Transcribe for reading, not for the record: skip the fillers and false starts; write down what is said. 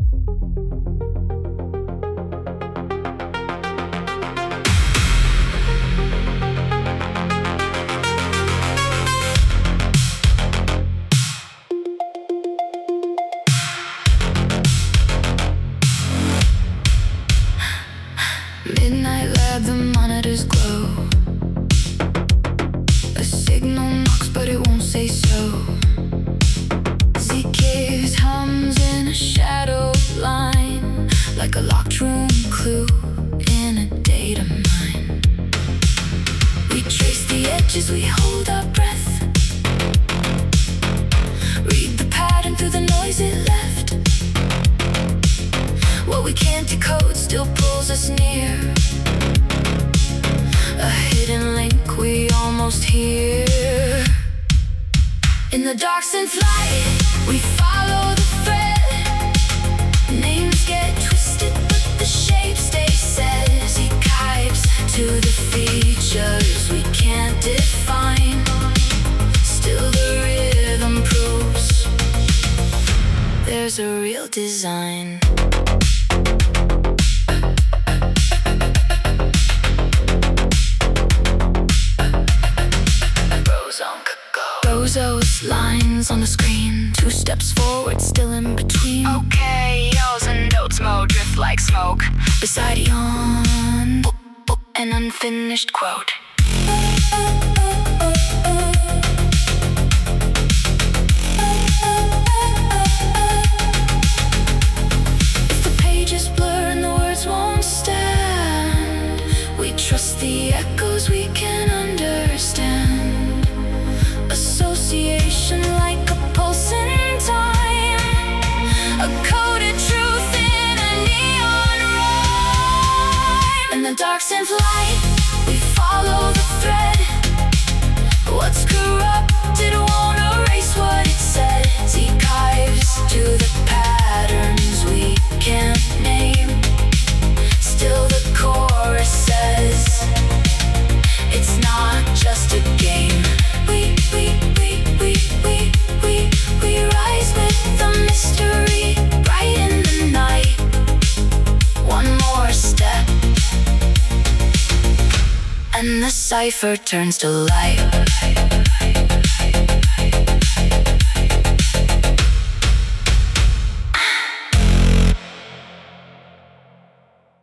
Midnight lab, the monitors glow. A signal knocks, but it won't say so. ZK's hums in a shadow line, like a locked room clue in a data mine. We trace the edges, we hold our breath, read the pattern through the noise it left. What we can't decode still pulls us near, a hidden link we almost hear. In the dark synth light, we follow the thread. Names get twisted, but the shape stays set. Archives to the features we can't define. Still the rhythm proves there's a real design. Those lines on the screen, 2 steps forward, still in between. Okay, yells and notes mode, drift like smoke beside yawn, an unfinished quote. If the pages blur and the words won't stand, we trust the echoes we can understand. Association like a pulse in time, a coded truth in a neon rhyme. In the dark synth light, we follow the thread. What's corrupted won't erase what it said. Archives to the patterns we can't name. Still the chorus says it's not just a game. We rise with the mystery, bright in the night. One more step, and the cipher turns to light.